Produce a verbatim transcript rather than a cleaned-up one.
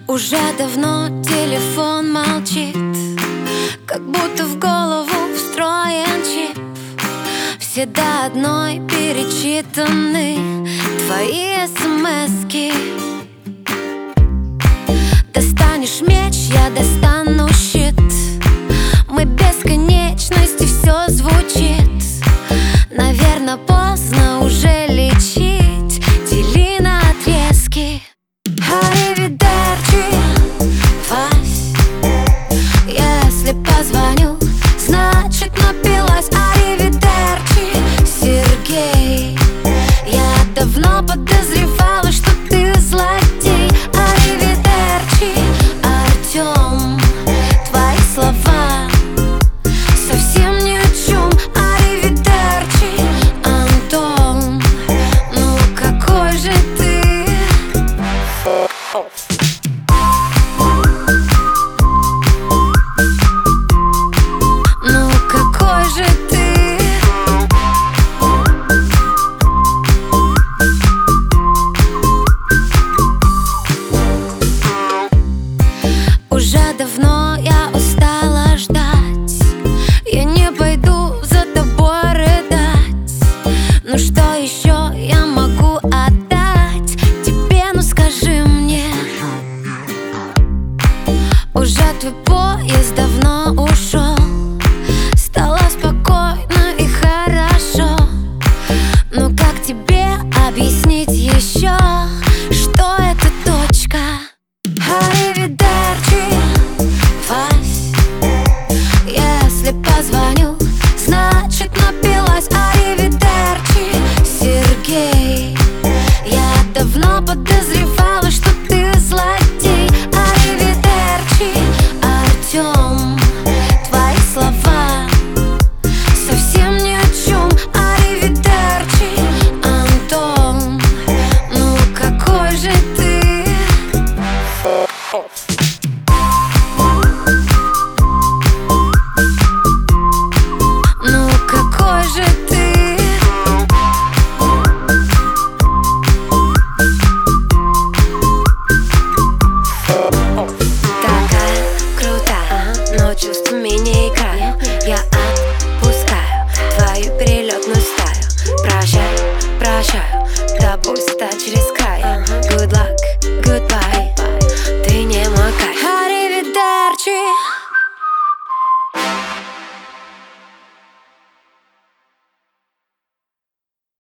Уже давно телефон молчит, как будто в голову встроен чип. Все до одной перечитаны твои смски. Достанешь меч, я достану щит. Мы бесконечности, все звучит. Наверно, поздно уже лечить, дели на отрезки. Аривидерчи, Вась. Если позвоню, значит напилась. Аривидерчи, Сергей. Я давно подозревала, что ты злодей. Аривидерчи, Артем. Твои слова совсем ни о чем. Аривидерчи, Антон. Ну какой же ты? Ну какой же ты? Уже давно я устала ждать. Я не пойду за тобой рыдать. Ну что еще я могу отдать тебе, ну скажи мне. Уже твой поезд давно ушел. Стало спокойно и хорошо. Ну как тебе объяснить еще, что это точка? Аривидерчи, Вась. Если позвоню, значит напилась. Аривидерчи, Сергей. Я давно подозревала, что ты злодей. Аривидерчи, Артем. Твои слова совсем ни о чем. Аривидерчи, Антон. Ну какой же ты? Ну какой же ты? Такая крутая, но чувствами не играю. Я отпускаю твою перелетную стаю. Прощай, прощаю, тобой стать через край.